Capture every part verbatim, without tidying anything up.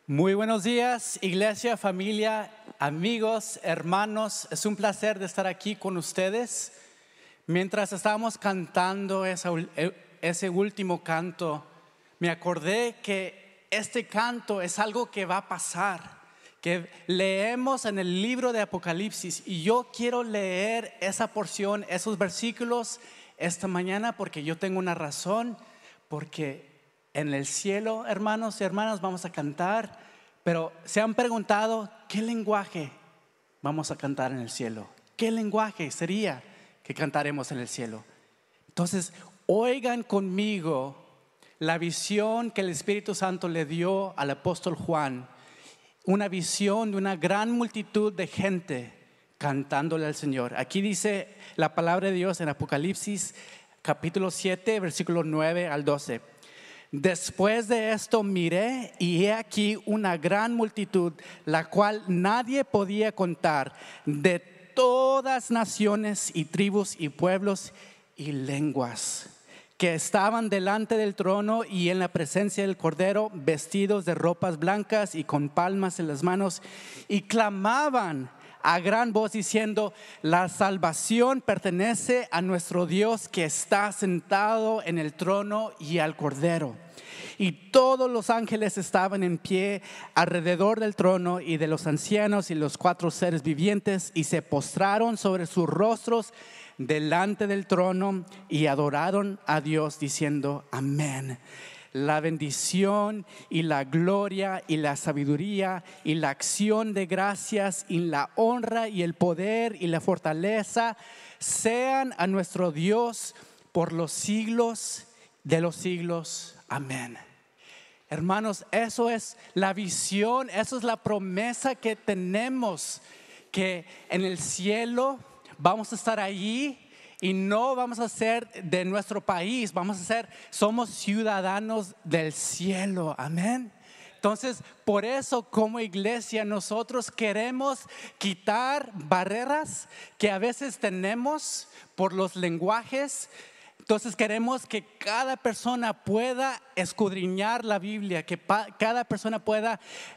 Muy buenos días, iglesia, familia, amigos, hermanos. Es un placer de estar aquí con ustedes. Mientras estábamos cantando esa, ese último canto, me acordé que este canto es algo que va a pasar, que leemos en el libro de Apocalipsis, y yo quiero leer esa porción, esos versículos esta mañana porque yo tengo una razón, porque en el cielo, hermanos y hermanas, vamos a cantar. Pero se han preguntado, ¿qué lenguaje vamos a cantar en el cielo? ¿Qué lenguaje sería que cantaremos en el cielo? Entonces, oigan conmigo la visión que el Espíritu Santo le dio al apóstol Juan. Una visión de una gran multitud de gente cantándole al Señor. Aquí dice la palabra de Dios en Apocalipsis capítulo siete, versículo nueve al doce. Después de esto miré y he aquí una gran multitud, la cual nadie podía contar, de todas naciones y tribus y pueblos y lenguas, que estaban delante del trono y en la presencia del Cordero, vestidos de ropas blancas y con palmas en las manos, y clamaban a gran voz diciendo: la salvación pertenece a nuestro Dios que está sentado en el trono y al Cordero. Y todos los ángeles estaban en pie alrededor del trono y de los ancianos y los cuatro seres vivientes, y se postraron sobre sus rostros delante del trono y adoraron a Dios diciendo: amén. La bendición y la gloria y la sabiduría y la acción de gracias y la honra y el poder y la fortaleza sean a nuestro Dios por los siglos de los siglos. Amén. Hermanos, eso es la visión, eso es la promesa que tenemos, que en el cielo vamos a estar allí. Y no vamos a ser de nuestro país, vamos a ser, somos ciudadanos del cielo, amén. Entonces, por eso como iglesia nosotros queremos quitar barreras que a veces tenemos por los lenguajes. Entonces queremos que cada persona pueda escudriñar la Biblia, que pa- cada persona pueda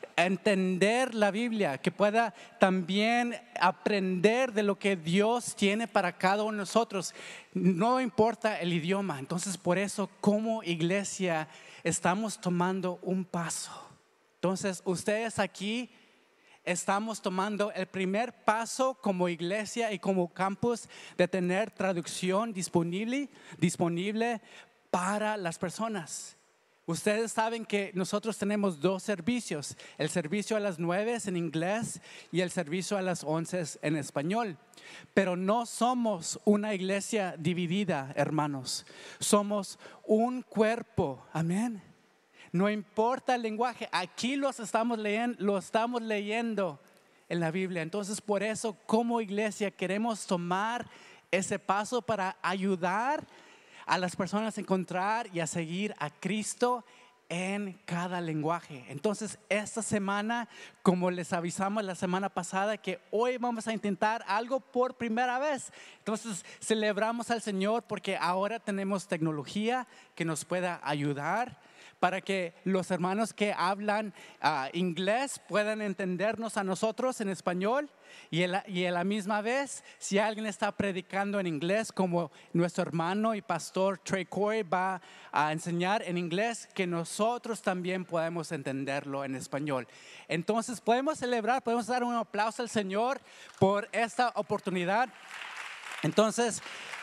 entender la Biblia, que pueda también aprender de lo que Dios tiene para cada uno de nosotros. No importa el idioma. Entonces por eso como iglesia estamos tomando un paso. Entonces ustedes aquí estamos tomando el primer paso como iglesia y como campus de tener traducción disponible, disponible para las personas. Ustedes saben que nosotros tenemos dos servicios: el servicio a las nueve en inglés y el servicio a las once en español. Pero no somos una iglesia dividida, hermanos. Somos un cuerpo, amén. No importa el lenguaje, aquí los estamos leyendo, lo estamos leyendo en la Biblia. Entonces por eso como iglesia queremos tomar ese paso para ayudar a las personas a encontrar y a seguir a Cristo en cada lenguaje. Entonces esta semana, como les avisamos la semana pasada, que hoy vamos a intentar algo por primera vez. Entonces celebramos al Señor porque ahora tenemos tecnología que nos pueda ayudar para que los hermanos que hablan uh, inglés puedan entendernos a nosotros en español, y, el, y a la misma vez, si alguien está predicando en inglés, como nuestro hermano y pastor Trey Corey va a enseñar en inglés, que nosotros también podemos entenderlo en español. Entonces podemos celebrar, podemos dar un aplauso al Señor por esta oportunidad. Entonces,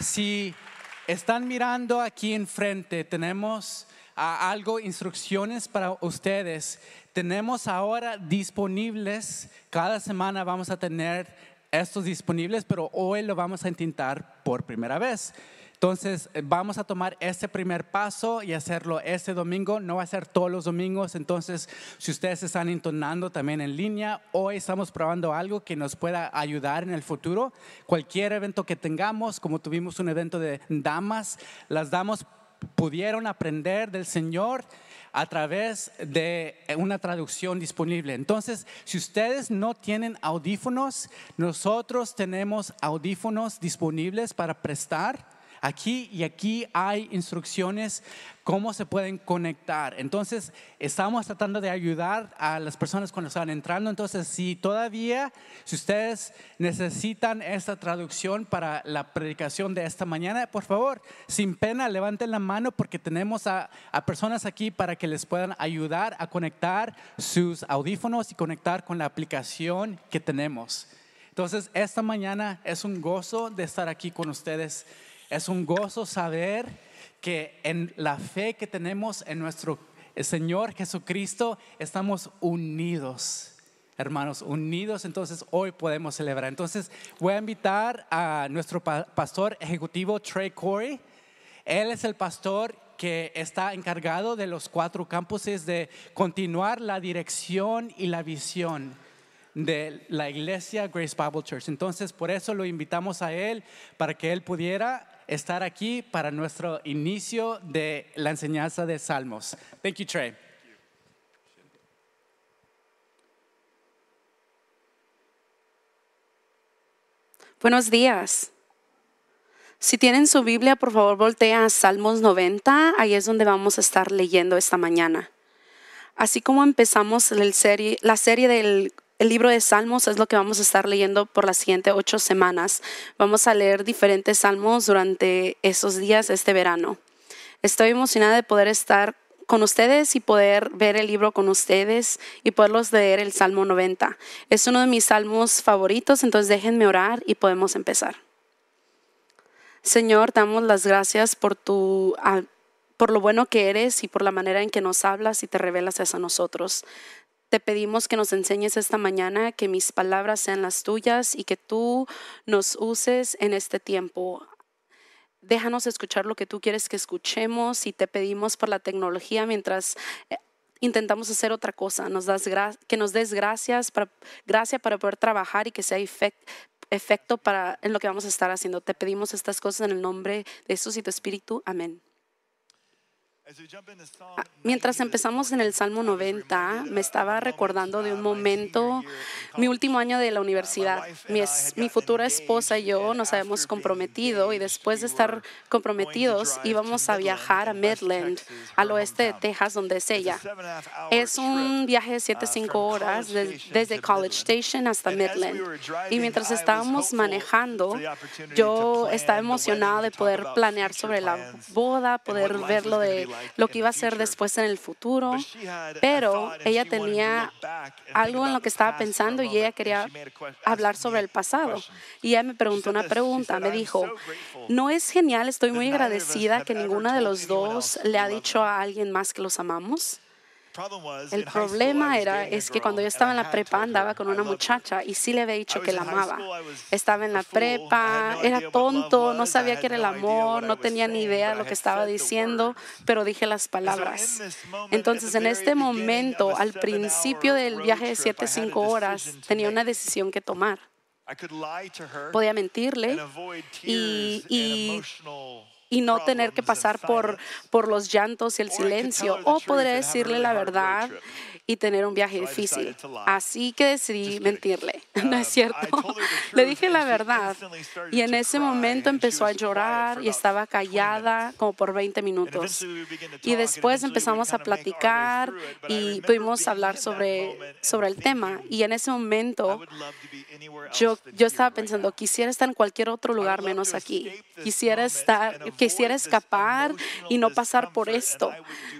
si están mirando aquí enfrente, tenemos a algo, instrucciones para ustedes. Tenemos ahora disponibles, cada semana vamos a tener estos disponibles, pero hoy lo vamos a intentar por primera vez. Entonces vamos a tomar este primer paso y hacerlo este domingo. No va a ser todos los domingos. Entonces si ustedes están entonando también en línea, hoy estamos probando algo que nos pueda ayudar en el futuro. Cualquier evento que tengamos, como tuvimos un evento de damas, las damas pudieron aprender del Señor a través de una traducción disponible. Entonces, si ustedes no tienen audífonos, nosotros tenemos audífonos disponibles para prestar. aquí y aquí hay instrucciones cómo se pueden conectar. Entonces, estamos tratando de ayudar a las personas cuando están entrando. Entonces, si todavía, si ustedes necesitan esta traducción para la predicación de esta mañana, por favor, sin pena, levanten la mano porque tenemos a, a personas aquí para que les puedan ayudar a conectar sus audífonos y conectar con la aplicación que tenemos. Entonces, esta mañana es un gozo de estar aquí con ustedes. Es un gozo saber que en la fe que tenemos en nuestro Señor Jesucristo estamos unidos, hermanos, unidos. Entonces hoy podemos celebrar. Entonces voy a invitar a nuestro pastor ejecutivo Trey Corey. Él es el pastor que está encargado de los cuatro campuses de continuar la dirección y la visión de la iglesia Grace Bible Church. Entonces por eso lo invitamos a él para que él pudiera estar aquí para nuestro inicio de la enseñanza de Salmos. Thank you, Trey. Buenos días. Si tienen su Biblia, por favor, voltea a Salmos noventa. Ahí es donde vamos a estar leyendo esta mañana. Así como empezamos el serie, la serie del El libro de Salmos, es lo que vamos a estar leyendo por las siguientes ocho semanas. Vamos a leer diferentes salmos durante esos días, este verano. Estoy emocionada de poder estar con ustedes y poder ver el libro con ustedes y poderlos leer el Salmo noventa. Es uno de mis salmos favoritos, entonces déjenme orar y podemos empezar. Señor, damos las gracias por tu por lo bueno que eres y por la manera en que nos hablas y te revelas a nosotros. Te pedimos que nos enseñes esta mañana, que mis palabras sean las tuyas y que tú nos uses en este tiempo. Déjanos escuchar lo que tú quieres que escuchemos y te pedimos por la tecnología mientras intentamos hacer otra cosa. Nos das gra- que nos des gracias para, gracia para poder trabajar y que sea efect, efecto para, en lo que vamos a estar haciendo. Te pedimos estas cosas en el nombre de Jesús y tu Espíritu. Amén. Mientras empezamos en el Salmo noventa, me estaba recordando de un momento, mi último año de la universidad. Mi, es, mi futura esposa y yo nos habíamos comprometido y después de estar comprometidos íbamos a viajar a Midland, al oeste de Texas, donde es ella. Es un viaje de siete a cinco horas de, desde College Station hasta Midland. Y mientras estábamos manejando, yo estaba emocionada de poder planear sobre la boda, poder ver lo de lo que iba a hacer después en el futuro, pero ella tenía algo en lo que estaba pensando y ella quería hablar sobre el pasado. Y ella me preguntó una pregunta, me dijo, ¿no es genial? Estoy muy agradecida que ninguno de los dos le ha dicho a alguien más que los amamos. El problema era es que cuando yo estaba en la prepa andaba con una muchacha y sí le había dicho que la amaba. Estaba en la prepa, era tonto, no sabía qué era el amor, no tenía ni idea de lo que estaba diciendo, pero dije las palabras. Entonces, en este momento, al principio del viaje de siete a cinco horas, tenía una decisión que tomar. Podía mentirle y, y y no tener que pasar por, por los llantos y el silencio, o podría decirle la verdad y tener un viaje difícil. Así que decidí mentirle. No es cierto. Le dije la verdad y en ese momento empezó a llorar y estaba callada como por veinte minutos. Y después empezamos a platicar y pudimos hablar sobre, sobre el tema. Y en ese momento yo, yo estaba pensando, quisiera estar en cualquier otro lugar menos aquí. Quisiera estar, quisiera escapar y no pasar por esto.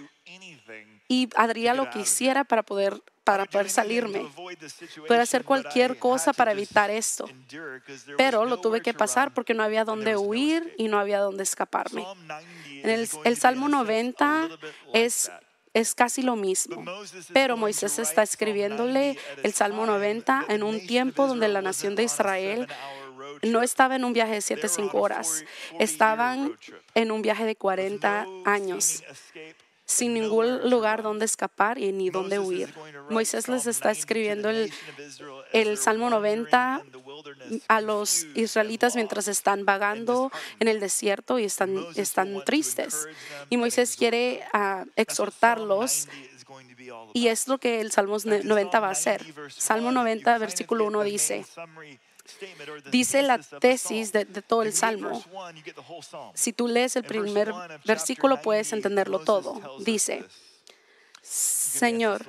Y haría lo que hiciera para poder, para poder salirme. Puedo hacer cualquier cosa para evitar esto. Pero lo tuve que pasar porque no había dónde huir y no había dónde escaparme. En el, el Salmo noventa es, es casi lo mismo. Pero Moisés está escribiéndole el Salmo noventa en un tiempo donde la nación de Israel no estaba en un viaje de siete a cinco horas. Estaban en un viaje de cuarenta años. Sin ningún lugar donde escapar y ni donde huir. Moisés les está escribiendo el, el Salmo noventa a los israelitas mientras están vagando en el desierto y están, están tristes. Y Moisés quiere uh, exhortarlos. Y es lo que el Salmo noventa va a hacer. Salmo noventa, versículo uno dice, dice la tesis de, de todo el Salmo. Si tú lees el primer versículo, puedes entenderlo todo. Dice, Señor,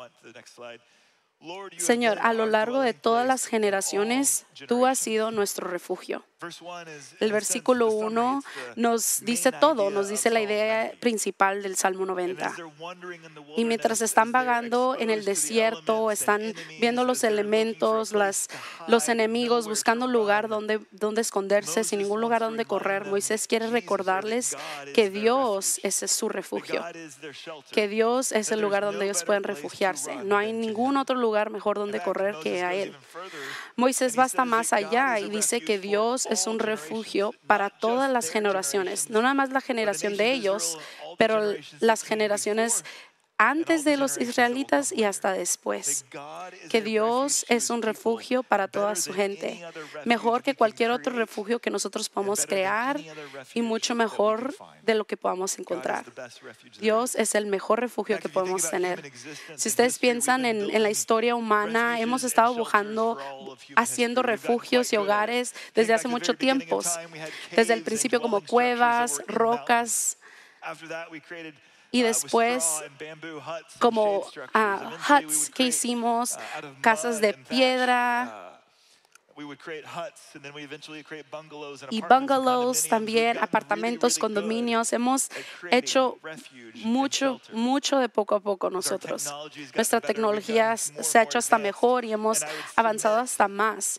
Señor, a lo largo de todas las generaciones, tú has sido nuestro refugio. El versículo uno nos dice todo, nos dice la idea principal del Salmo noventa. Y mientras están vagando en el desierto, están viendo los elementos, las, los enemigos, buscando un lugar donde, donde esconderse, sin ningún lugar donde correr, Moisés quiere recordarles que Dios es su refugio, que Dios es el lugar donde ellos pueden refugiarse. No hay ningún otro lugar mejor donde correr que a Él. Moisés va hasta más allá y dice que Dios es un refugio para todas las generaciones, no nada más la generación de ellos, pero las generaciones antes de los israelitas y hasta después, que Dios es un refugio para toda su gente, mejor que cualquier otro refugio que nosotros podamos crear y mucho mejor de lo que podamos encontrar. Dios es el mejor refugio que podemos tener. Si ustedes piensan en, en la historia humana, hemos estado buscando, haciendo refugios y hogares desde hace mucho tiempo, desde el principio como cuevas, rocas, y después, como uh, huts que hicimos, casas de piedra y bungalows también, apartamentos, condominios. Hemos hecho mucho, mucho de poco a poco nosotros. Nuestra tecnología se ha hecho hasta mejor y hemos avanzado hasta más.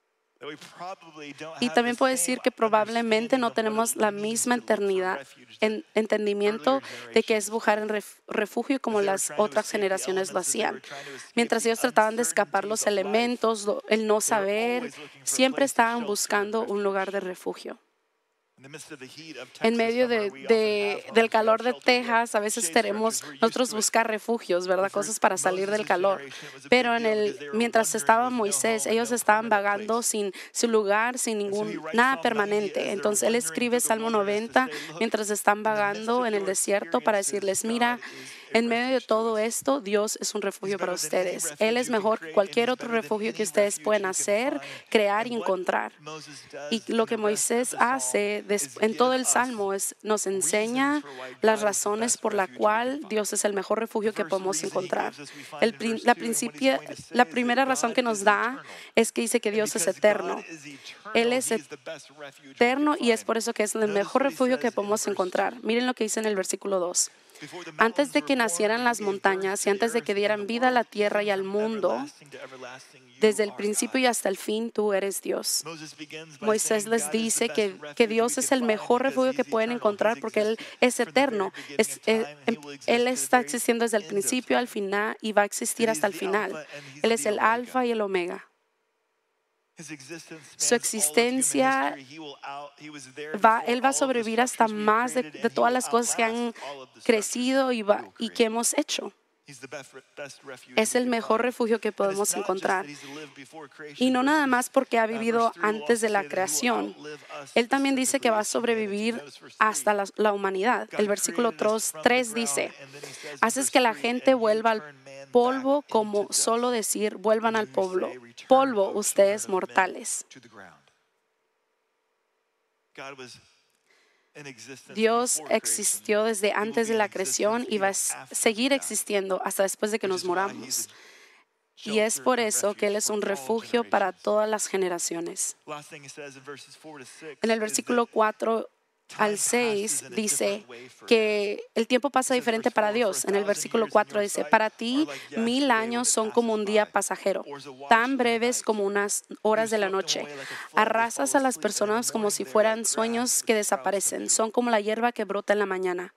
Y también puedo decir que probablemente no tenemos la misma eternidad, en, entendimiento de que es buscar en ref, refugio como las otras generaciones lo hacían. Mientras ellos trataban de escapar los elementos, lo, el no saber, siempre estaban buscando un lugar de refugio. En medio de, de, del calor de Texas, a veces queremos nosotros buscar refugios, ¿verdad? Cosas para salir del calor. Pero en el, mientras estaba Moisés, ellos estaban vagando sin su lugar, sin ningún, nada permanente. Entonces él escribe Salmo noventa mientras están vagando en el desierto para decirles, mira, en medio de todo esto, Dios es un refugio para ustedes. Él es mejor que cualquier otro refugio que ustedes puedan hacer, crear y encontrar. Y lo que Moisés hace en todo el Salmo es, nos enseña las razones por las cuales Dios es el mejor refugio que podemos encontrar. El, la, principia, la primera razón que nos da es que dice que Dios es eterno. Él es eterno y es por eso que es el mejor refugio que podemos encontrar. Miren lo que dice en el versículo dos. Antes de que nacieran las montañas y antes de que dieran vida a la tierra y al mundo, desde el principio y hasta el fin, tú eres Dios. Moisés les dice que, que Dios es el mejor refugio que pueden encontrar porque Él es eterno. Es, es, él está existiendo desde el principio al final y va a existir hasta el final. Él es el alfa y el omega. Su existencia, va, Él va a sobrevivir hasta más de, de todas las cosas que han crecido y, va, y que hemos hecho. Es el mejor refugio que podemos encontrar. Y no nada más porque ha vivido antes de la creación. Él también dice que va a sobrevivir hasta la, la humanidad. El versículo tres dice, haces que la gente vuelva al polvo como solo decir, vuelvan al polvo, polvo ustedes mortales. Dios existió desde antes de la creación y va a seguir existiendo hasta después de que nos moramos. Y es por eso que Él es un refugio para todas las generaciones. En el versículo cuatro al seis dice que el tiempo pasa diferente para Dios. En el versículo cuatro dice, para ti mil años son como un día pasajero, tan breves como unas horas de la noche. Arrasas a las personas como si fueran sueños que desaparecen. Son como la hierba que brota en la mañana.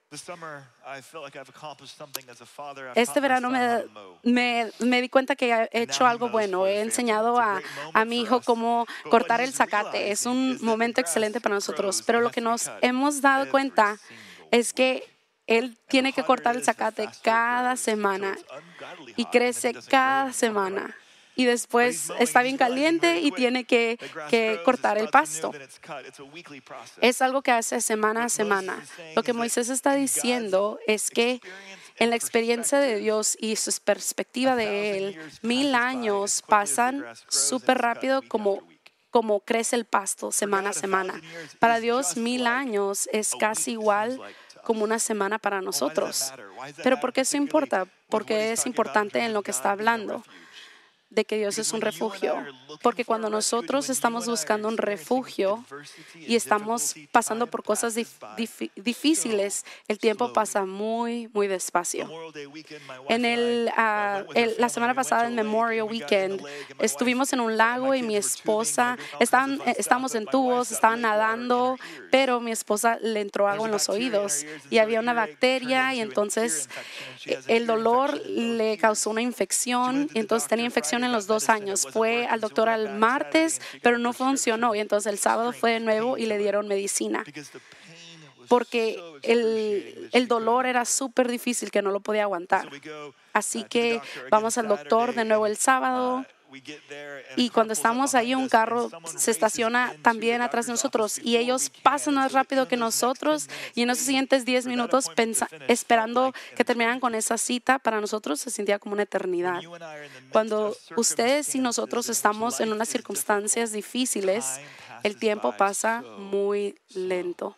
Este verano me, me, me di cuenta que he hecho algo bueno. He enseñado a, a mi hijo cómo cortar el zacate. Es un momento excelente para nosotros. Pero lo que nos hemos dado cuenta es que él tiene que cortar el zacate cada semana y crece cada semana. Y después está bien caliente y tiene que, que cortar el pasto. Es algo que hace semana a semana. Lo que Moisés está diciendo es que en la experiencia de Dios y su perspectiva de Él, mil años pasan súper rápido como como crece el pasto semana a semana. Para Dios, mil años es casi igual como una semana para nosotros. Pero ¿por qué eso importa? Porque es importante en lo que está hablando, de que Dios es un refugio. Porque cuando nosotros estamos buscando un refugio y estamos pasando por cosas dif dif difíciles, el tiempo pasa muy, muy despacio. En el, uh, el, la semana pasada, en Memorial Weekend, estuvimos en un lago y mi esposa, estaban, estábamos en tubos, estaban nadando, pero mi esposa le entró agua en los oídos y había una bacteria y entonces el dolor le causó una infección y entonces tenía infección en los dos años. Fue al doctor al martes, pero no funcionó y entonces el sábado fue de nuevo y le dieron medicina. Porque el, el dolor era súper difícil que no lo podía aguantar. Así que vamos al doctor de nuevo el sábado. Y cuando estamos ahí, un carro se estaciona también atrás de nosotros y ellos pasan más rápido que nosotros y en esos siguientes diez minutos esperando que terminaran con esa cita, para nosotros se sentía como una eternidad. Cuando ustedes y nosotros estamos en unas circunstancias difíciles, el tiempo pasa muy lento.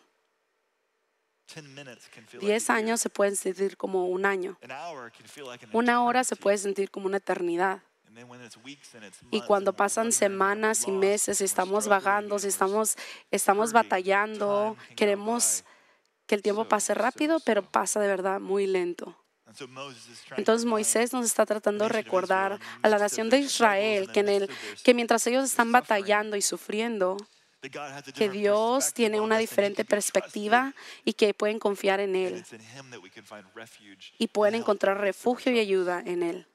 Diez años se pueden sentir como un año. Una hora se puede sentir como una eternidad. Y cuando pasan semanas y meses y estamos vagando, si estamos, estamos batallando, queremos que el tiempo pase rápido, pero pasa de verdad muy lento. Entonces Moisés nos está tratando de recordar a la nación de Israel que, en el, que mientras ellos están batallando y sufriendo, que Dios tiene una diferente perspectiva y que pueden confiar en Él y pueden encontrar refugio y ayuda en Él.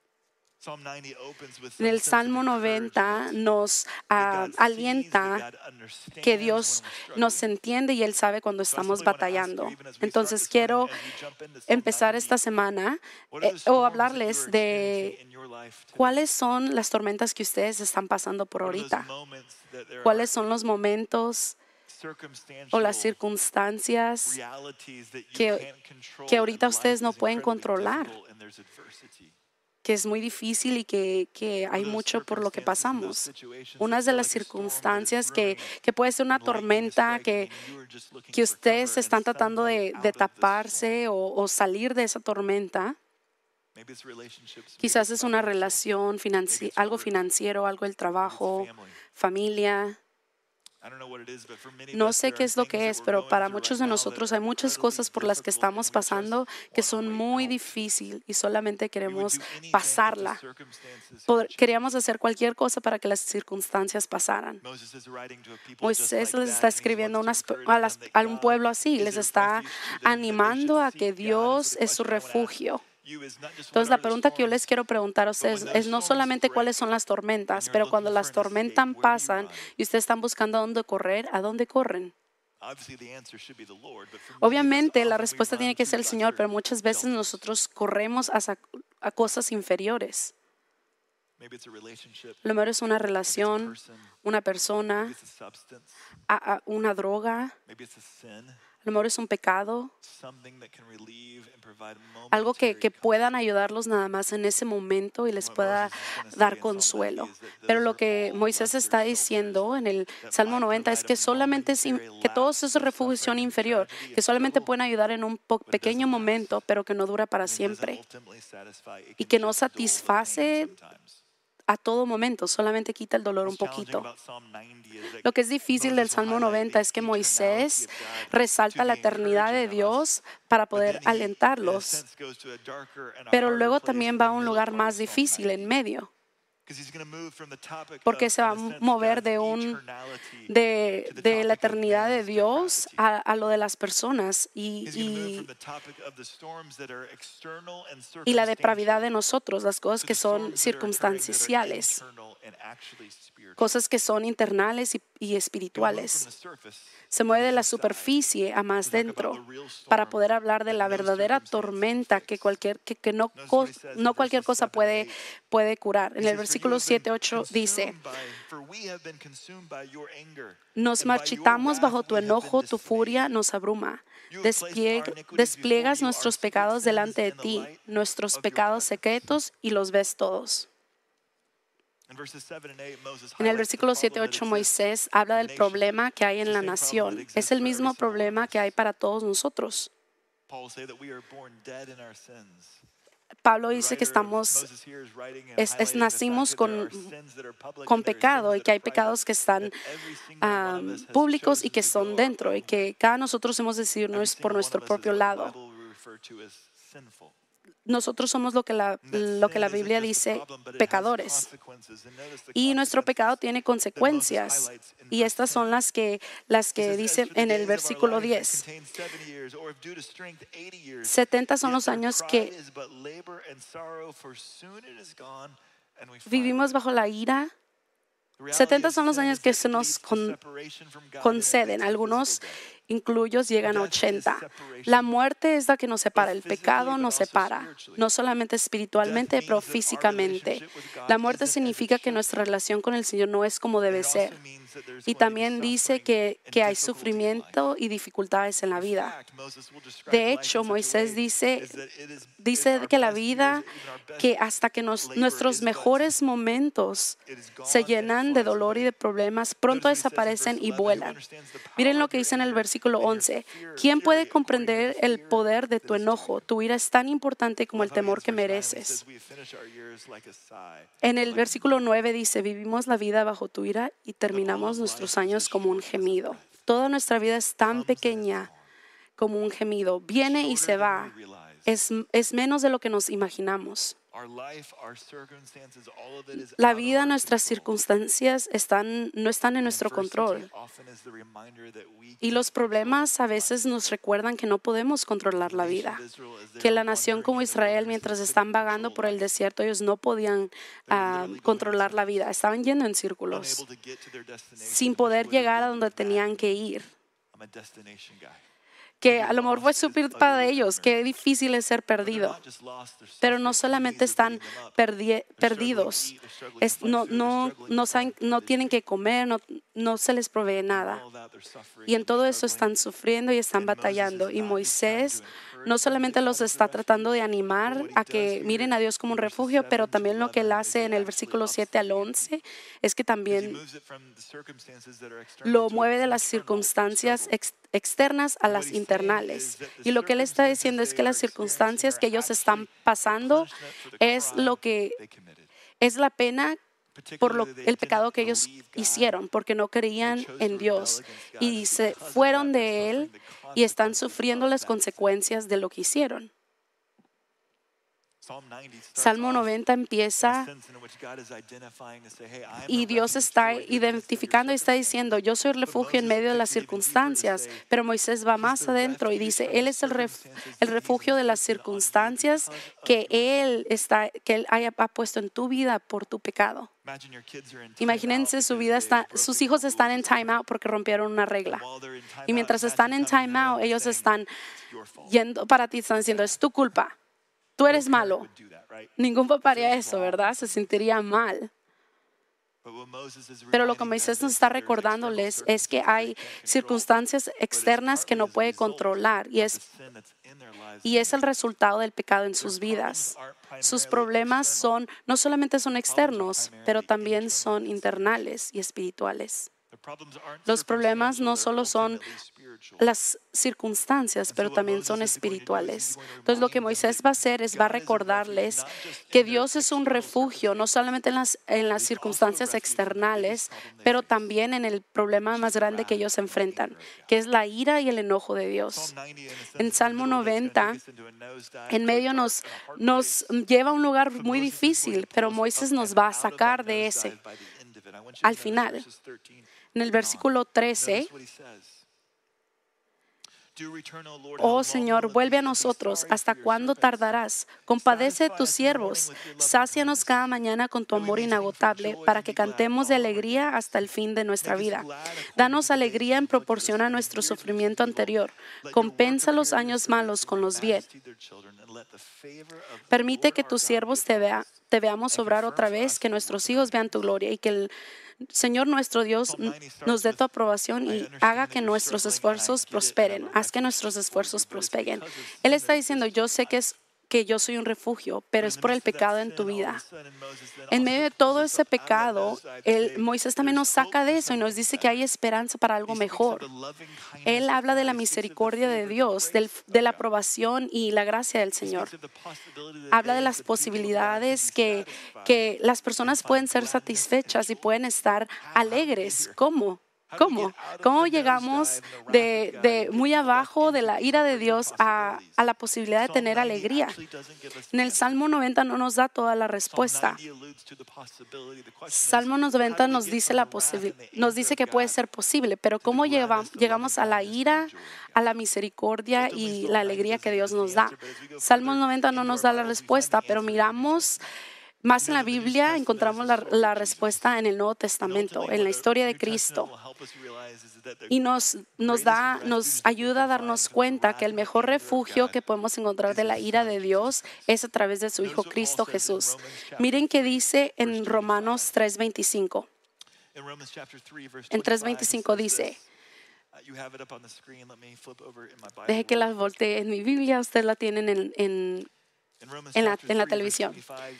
En el Salmo noventa nos uh, alienta que Dios nos entiende y Él sabe cuando estamos batallando. Entonces quiero empezar esta semana eh, o hablarles de cuáles son las tormentas que ustedes están pasando por ahorita. Cuáles son los momentos o las circunstancias que, que ahorita ustedes no pueden controlar, que es muy difícil y que, que hay mucho por lo que pasamos. Una de las circunstancias que, que puede ser una tormenta que, que ustedes están tratando de, de taparse o, o salir de esa tormenta. Quizás es una relación, financi- algo financiero, algo del trabajo, familia. No sé qué es lo que es, pero para muchos de nosotros hay muchas cosas por las que estamos pasando que son muy difíciles y solamente queremos pasarla. Queríamos hacer cualquier cosa para que las circunstancias pasaran. Moisés les está escribiendo unas, a, las, a un pueblo así, les está animando a que Dios es su refugio. Entonces, la pregunta que yo les quiero preguntar a ustedes es no solamente cuáles son las tormentas, pero cuando las tormentas pasan y ustedes están buscando a dónde correr, ¿a dónde corren? Obviamente, la respuesta tiene que ser el Señor, pero muchas veces nosotros corremos hacia, a cosas inferiores. A lo mejor es una relación, una persona, a, a una droga. A lo mejor es un pecado, algo que, que puedan ayudarlos nada más en ese momento y les pueda dar consuelo. Pero lo que Moisés está diciendo en el Salmo noventa es que solamente es, que todos esos refugios son inferior, que solamente pueden ayudar en un pequeño momento, pero que no dura para siempre y que no satisface a todo momento, solamente quita el dolor un poquito. Lo que es difícil del Salmo noventa es que Moisés resalta la eternidad de Dios para poder alentarlos, pero luego también va a un lugar más difícil en medio, porque se va a mover de, un, de, de la eternidad de Dios a, a lo de las personas y, y, y la depravidad de nosotros, las cosas que son circunstanciales, cosas que son internales y, y espirituales. Se mueve de la superficie a más dentro para poder hablar de la verdadera tormenta que, cualquier, que, que no, no cualquier cosa puede, puede curar. En el versículo siete, ocho dice: nos marchitamos bajo tu enojo, tu furia nos abruma. Desplieg, despliegas nuestros pecados delante de ti, nuestros pecados secretos, y los ves todos. En el versículo siete y ocho, Moisés habla del problema que hay en la nación. Es el mismo problema que hay para todos nosotros. Pablo dice que estamos, es, es, nacimos con, con pecado y que hay pecados que están um, públicos y que son dentro y que cada nosotros hemos decidido no es por nuestro propio lado. Nosotros somos lo que, la, lo que la Biblia dice pecadores. Y nuestro pecado tiene consecuencias. Y estas son las que, las que dice en el versículo diez. setenta son los años que vivimos bajo la ira. setenta son los años que se nos con, conceden. Algunos incluidos llegan a ochenta. La muerte es la que nos separa. El pecado nos separa, no solamente espiritualmente, pero físicamente. La muerte significa que nuestra relación con el Señor no es como debe ser. Y también dice que, que hay sufrimiento y dificultades en la vida. De hecho, Moisés dice, dice que la vida, que hasta que nos, nuestros mejores momentos se llenan de dolor y de problemas, pronto desaparecen y vuelan. Miren lo que dice en el versículo once. ¿Quién puede comprender el poder de tu enojo? Tu ira es tan importante como el temor que mereces. En el versículo nueve dice, vivimos la vida bajo tu ira y terminamos nuestros años como un gemido. Toda nuestra vida es tan pequeña como un gemido. Viene y se va. Es, es menos de lo que nos imaginamos. La vida, nuestras circunstancias están, no están en nuestro control. Y los problemas a veces nos recuerdan que no podemos controlar la vida. Que la nación como Israel, mientras están vagando por el desierto, ellos no podían uh, controlar la vida. Estaban yendo en círculos sin poder llegar a donde tenían que ir. Que a lo mejor fue súper para ellos, qué difícil es ser perdido. Pero no solamente están perdi perdidos, es, no, no, no, saben, no tienen que comer, no, no se les provee nada. Y en todo eso están sufriendo y están batallando. Y Moisés no solamente los está tratando de animar a que miren a Dios como un refugio, pero también lo que él hace en el versículo siete al once es que también lo mueve de las circunstancias ex externas a las internales. Y lo que él está diciendo es que las circunstancias que ellos están pasando es lo que es la pena por lo, el pecado que ellos hicieron, porque no creían en Dios y se fueron de Él y están sufriendo las consecuencias de lo que hicieron. Salmo noventa empieza y Dios está identificando y está diciendo, yo soy el refugio en medio de las circunstancias, pero Moisés va más adentro y dice, Él es el, ref, el refugio de las circunstancias que Él, está, que él haya, ha puesto en tu vida por tu pecado. Imagínense, su vida está, sus hijos están en time out porque rompieron una regla. Y mientras están en time out, ellos están yendo para ti, están diciendo, es tu culpa. Tú eres malo. Ningún papá haría eso, ¿verdad? Se sentiría mal. Pero lo que Moisés nos está recordándoles es que hay circunstancias externas que no puede controlar y es, y es el resultado del pecado en sus vidas. Sus problemas son, no solamente son externos, pero también son internales y espirituales. Los problemas no solo son las circunstancias, pero también son espirituales. Entonces, lo que Moisés va a hacer es va a recordarles que Dios es un refugio, no solamente en las, en las circunstancias externales, pero también en el problema más grande que ellos enfrentan, que es la ira y el enojo de Dios. En Salmo noventa, en medio nos, nos lleva a un lugar muy difícil, pero Moisés nos va a sacar de ese al final. En el versículo trece, oh Señor, vuelve a nosotros. ¿Hasta cuándo tardarás? Compadece de tus siervos. Sácianos cada mañana con tu amor inagotable para que cantemos de alegría hasta el fin de nuestra vida. Danos alegría en proporción a nuestro sufrimiento anterior. Compensa los años malos con los bien. Permite que tus siervos te, vea, te veamos obrar otra vez, que nuestros hijos vean tu gloria y que el Señor nuestro Dios nos dé tu aprobación y haga que nuestros esfuerzos prosperen. Haz que nuestros esfuerzos prosperen. Él está diciendo, yo sé que es que yo soy un refugio, pero es por el pecado en tu vida. En medio de todo ese pecado, el, Moisés también nos saca de eso y nos dice que hay esperanza para algo mejor. Él habla de la misericordia de Dios, del, de la aprobación y la gracia del Señor. Habla de las posibilidades que, que las personas pueden ser satisfechas y pueden estar alegres. ¿Cómo? ¿Cómo? ¿Cómo llegamos de, de muy abajo de la ira de Dios a, a la posibilidad de tener alegría? En el Salmo noventa no nos da toda la respuesta. Salmo noventa nos dice, la nos dice que puede ser posible, pero ¿cómo llega, llegamos a la ira, a la misericordia y la alegría que Dios nos da? Salmo noventa no nos da la respuesta, pero miramos más en la Biblia, encontramos la, la respuesta en el Nuevo Testamento, en la historia de Cristo. Y nos, nos, da, nos ayuda a darnos cuenta que el mejor refugio que podemos encontrar de la ira de Dios es a través de su Hijo Cristo Jesús. Miren qué dice en Romanos tres veinticinco. En tres veinticinco dice, deje que las voltee en mi Biblia, ustedes la tienen en, en En la, en la televisión.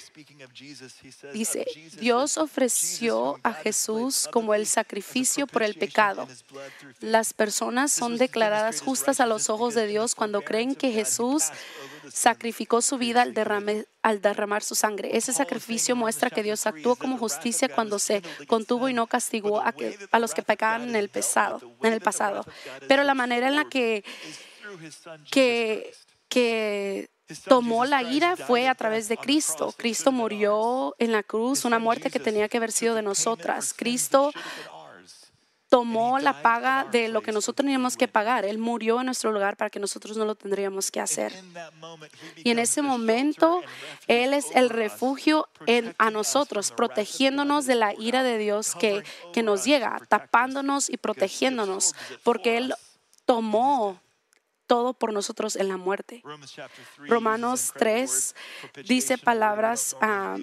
Dice, Dios ofreció a Jesús como el sacrificio por el pecado. Las personas son declaradas justas a los ojos de Dios cuando creen que Jesús sacrificó su vida al, derrame, al derramar su sangre. Ese sacrificio muestra que Dios actuó como justicia cuando se contuvo y no castigó a, que, a los que pecaban en el, pesado, en el pasado. Pero la manera en la que, que, que tomó la ira fue a través de Cristo. Cristo murió en la cruz, una muerte que tenía que haber sido de nosotras. Cristo tomó la paga de lo que nosotros teníamos que pagar. Él murió en nuestro lugar para que nosotros no lo tendríamos que hacer. Y en ese momento, Él es el refugio en, a nosotros, protegiéndonos de la ira de Dios que, que nos llega, tapándonos y protegiéndonos, porque Él tomó todo por nosotros en la muerte. Romanos tres dice palabras uh,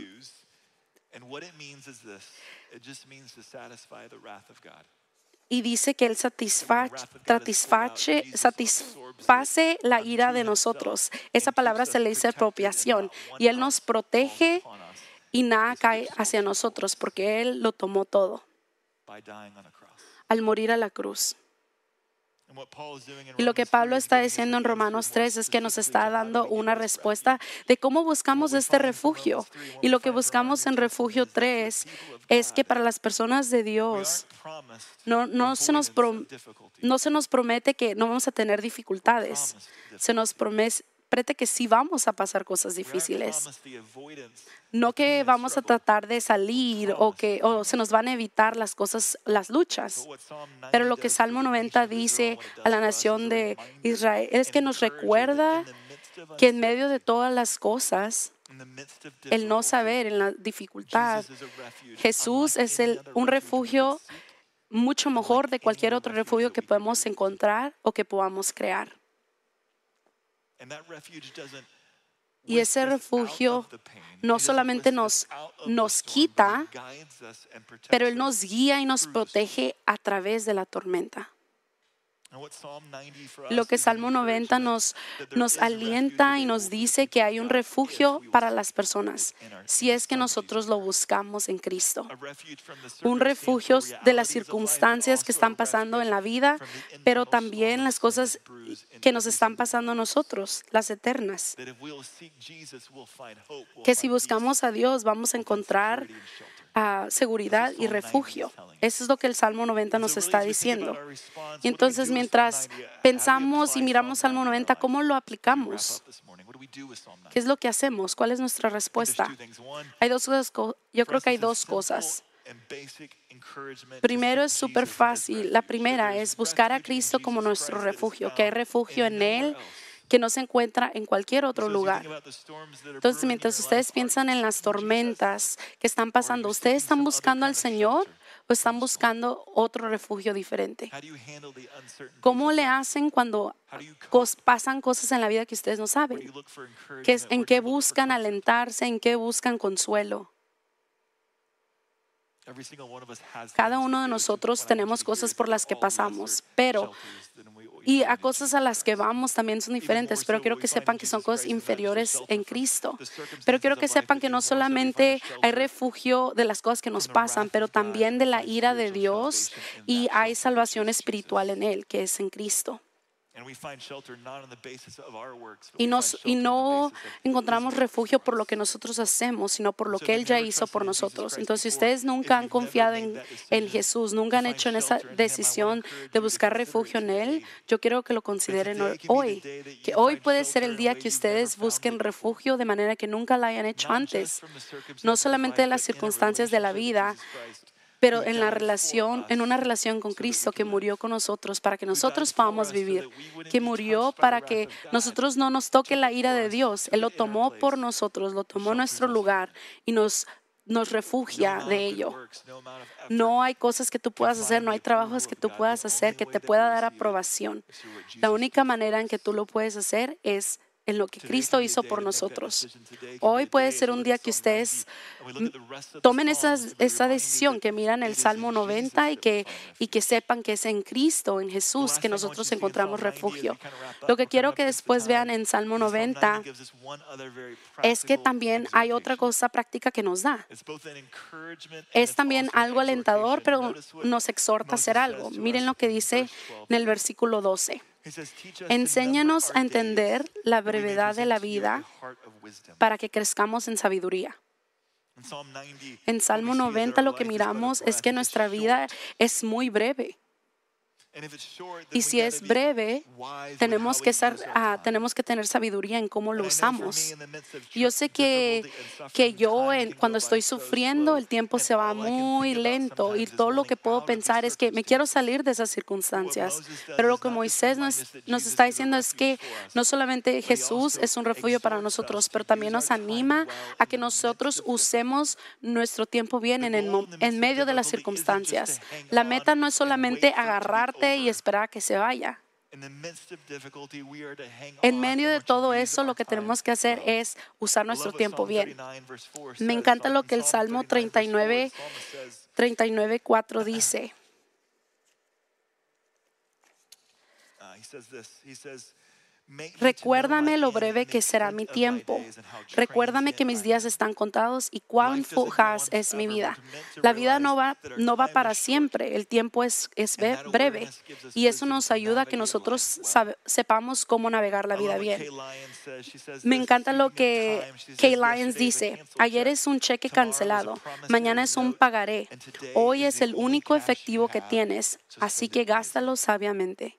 y dice que Él satisface, satisface, satisface la ira de nosotros. Esa palabra se le dice apropiación y Él nos protege y nada cae hacia nosotros porque Él lo tomó todo al morir a la cruz. Y lo que Pablo está diciendo en Romanos tres es que nos está dando una respuesta de cómo buscamos este refugio. Y lo que buscamos en Refugio tres es que para las personas de Dios no, no, se nos prom- no se nos promete que no vamos a tener dificultades. Se nos promete que sí vamos a pasar cosas difíciles. No que vamos a tratar de salir o que o se nos van a evitar las cosas, las luchas. Pero lo que Salmo noventa dice a la nación de Israel es que nos recuerda que en medio de todas las cosas, el no saber, en la dificultad, Jesús es el, un refugio mucho mejor de cualquier otro refugio que podemos encontrar o que podamos crear. Y ese refugio no solamente nos, nos quita, pero Él nos guía y nos protege a través de la tormenta. Lo que Salmo noventa nos, nos alienta y nos dice que hay un refugio para las personas, si es que nosotros lo buscamos en Cristo. Un refugio de las circunstancias que están pasando en la vida, pero también las cosas que nos están pasando a nosotros, las eternas. Que si buscamos a Dios vamos a encontrar uh, seguridad y refugio. Eso es lo que el Salmo noventa nos está diciendo. Y entonces, mientras pensamos y miramos Salmo noventa, ¿cómo lo aplicamos? ¿Qué es lo que hacemos? ¿Cuál es nuestra respuesta? Hay dos cosas, yo creo que hay dos cosas. Primero es súper fácil. La primera es buscar a Cristo como nuestro refugio, que hay refugio en Él, que no se encuentra en cualquier otro lugar. Entonces, mientras ustedes piensan en las tormentas que están pasando, ¿ustedes están buscando al Señor o están buscando otro refugio diferente? ¿Cómo le hacen cuando pasan cosas en la vida que ustedes no saben? ¿En qué buscan alentarse? ¿En qué buscan consuelo? Cada uno de nosotros tenemos cosas por las que pasamos, pero y a cosas a las que vamos también son diferentes, pero quiero que sepan que son cosas inferiores en Cristo. Pero quiero que sepan que no solamente hay refugio de las cosas que nos pasan, pero también de la ira de Dios, y hay salvación espiritual en Él, que es en Cristo. Y, nos, y no encontramos refugio por lo que nosotros hacemos, sino por lo que Él ya hizo por nosotros. Entonces, si ustedes nunca han confiado en, en Jesús, nunca han hecho en esa decisión de buscar refugio en Él, yo quiero que lo consideren hoy. Que hoy puede ser el día que ustedes busquen refugio de manera que nunca la hayan hecho antes. No solamente de las circunstancias de la vida, pero en la relación, en una relación con Cristo, que murió con nosotros para que nosotros podamos vivir, que murió para que nosotros no nos toque la ira de Dios. Él lo tomó por nosotros, lo tomó en nuestro lugar y nos nos refugia de ello. No hay cosas que tú puedas hacer, no hay trabajos que tú puedas hacer que te pueda dar aprobación. La única manera en que tú lo puedes hacer es en lo que Cristo hizo por nosotros. Hoy puede ser un día que ustedes tomen esa, esa decisión, que miran el Salmo noventa y que, y que sepan que es en Cristo, en Jesús, que nosotros encontramos refugio. Lo que quiero que después vean en Salmo noventa es que también hay otra cosa práctica que nos da. Es también algo alentador, pero nos exhorta a hacer algo. Miren lo que dice en el versículo doce. Enséñanos a entender la brevedad de la vida para que crezcamos en sabiduría. En Salmo noventa lo que miramos es que nuestra vida es muy breve. Y si es breve, tenemos que, ser, uh, tenemos que tener sabiduría en cómo lo usamos. Yo sé que, que yo en, cuando estoy sufriendo, el tiempo se va muy lento y todo lo que puedo pensar es que me quiero salir de esas circunstancias. Pero lo que Moisés nos, nos está diciendo es que no solamente Jesús es un refugio para nosotros, pero también nos anima a que nosotros usemos nuestro tiempo bien en, el, en medio de las circunstancias. La meta no es solamente agarrarte y esperar a que se vaya. En medio de todo eso, lo que tenemos que hacer es usar nuestro tiempo bien. Me encanta lo que el Salmo treinta y nueve, cuatro dice. Recuérdame lo breve que será mi tiempo. Recuérdame que mis días están contados y cuán fugaz es mi vida. La vida no va, no va para siempre. El tiempo es, es breve. Y eso nos ayuda a que nosotros sabe, sepamos cómo navegar la vida bien. Me encanta lo que Kay Lyons dice. Ayer es un cheque cancelado. Mañana es un pagaré. Hoy es el único efectivo que tienes. Así que gástalo sabiamente.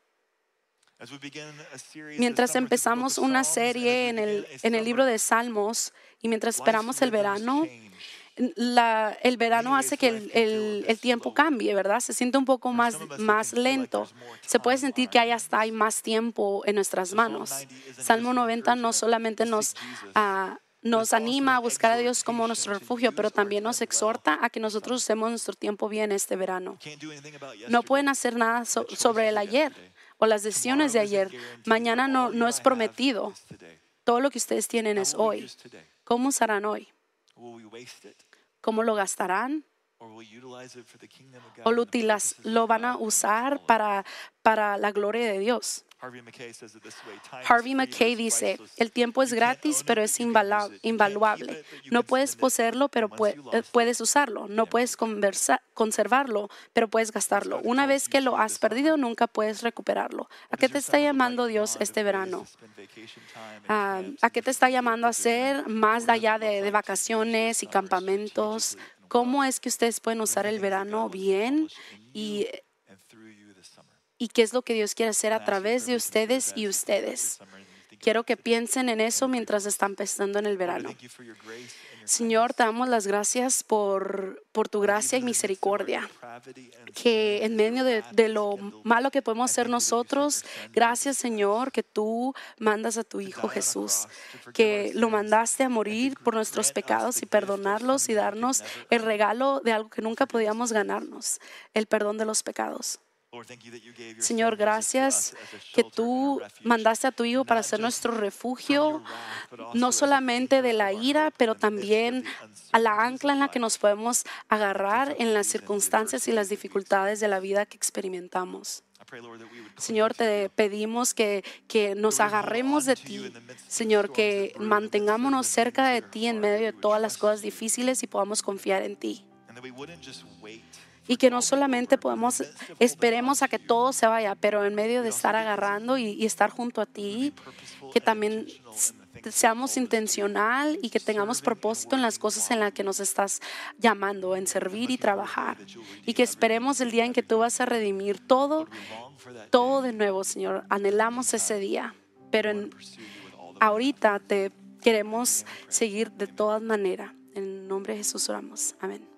Mientras empezamos una serie en el, en el libro de Salmos y mientras esperamos el verano, la, el verano hace que el, el, el tiempo cambie, ¿verdad? Se siente un poco más, más lento. Se puede sentir que hay hasta hay más tiempo en nuestras manos. Salmo noventa no solamente nos... Uh, Nos anima a buscar a Dios como nuestro refugio, pero también nos exhorta a que nosotros usemos nuestro tiempo bien este verano. No pueden hacer nada so- sobre el ayer o las decisiones de ayer. Mañana no, no es prometido. Todo lo que ustedes tienen es hoy. ¿Cómo usarán hoy? ¿Cómo lo gastarán? ¿O lo, utilaz- lo van a usar para, para la gloria de Dios? Harvey Mackay dice, el tiempo es gratis, pero es invalu- invaluable. No puedes poseerlo, pero pu- puedes usarlo. No puedes conversa- conservarlo, pero puedes gastarlo. Una vez que lo has perdido, nunca puedes recuperarlo. ¿A qué te está llamando Dios este verano? Uh, ¿A qué te está llamando a hacer más allá de, de vacaciones y campamentos? ¿Cómo es que ustedes pueden usar el verano bien y ¿Y qué es lo que Dios quiere hacer a través de ustedes y ustedes? Quiero que piensen en eso mientras están pensando en el verano. Señor, te damos las gracias por, por tu gracia y misericordia, que en medio de, de lo malo que podemos ser nosotros, gracias, Señor, que tú mandas a tu Hijo Jesús, que lo mandaste a morir por nuestros pecados y perdonarlos y darnos el regalo de algo que nunca podíamos ganarnos, el perdón de los pecados. Señor, gracias que tú mandaste a tu Hijo para ser nuestro refugio, no solamente de la ira, pero también a la ancla en la que nos podemos agarrar en las circunstancias y las dificultades de la vida que experimentamos. Señor, te pedimos que, que nos agarremos de ti, Señor, que mantengámonos cerca de ti en medio de todas las cosas difíciles y podamos confiar en ti. Y que no solamente podemos, esperemos a que todo se vaya, pero en medio de estar agarrando y, y estar junto a ti, que también seamos intencional y que tengamos propósito en las cosas en las que nos estás llamando, en servir y trabajar. Y que esperemos el día en que tú vas a redimir todo, todo de nuevo, Señor. Anhelamos ese día, pero en, ahorita te queremos seguir de todas maneras. En el nombre de Jesús oramos. Amén.